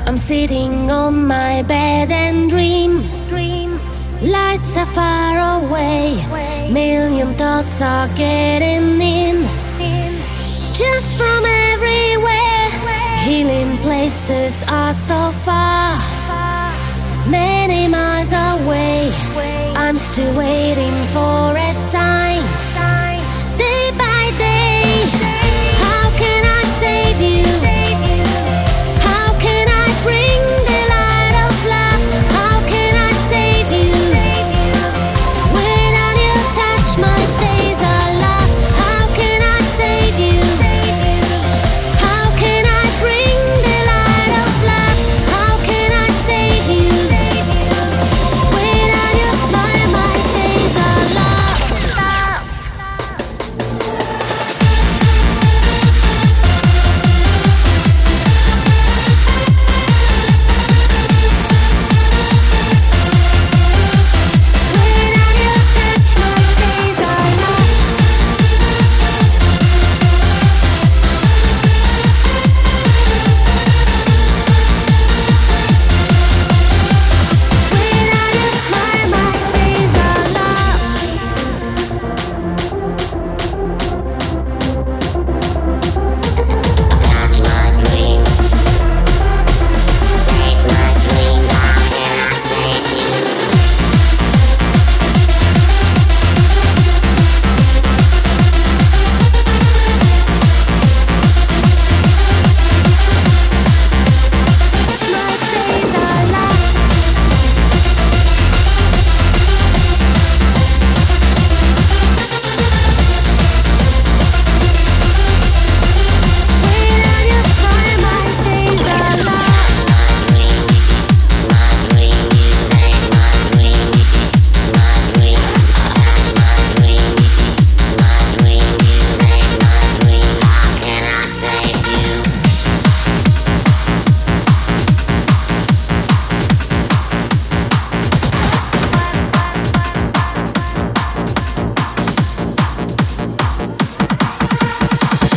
I'm sitting on my bed and dream. Lights are far away, million thoughts are getting in. Just from everywhere, healing places are so far. Many miles away, I'm still waiting for a sign.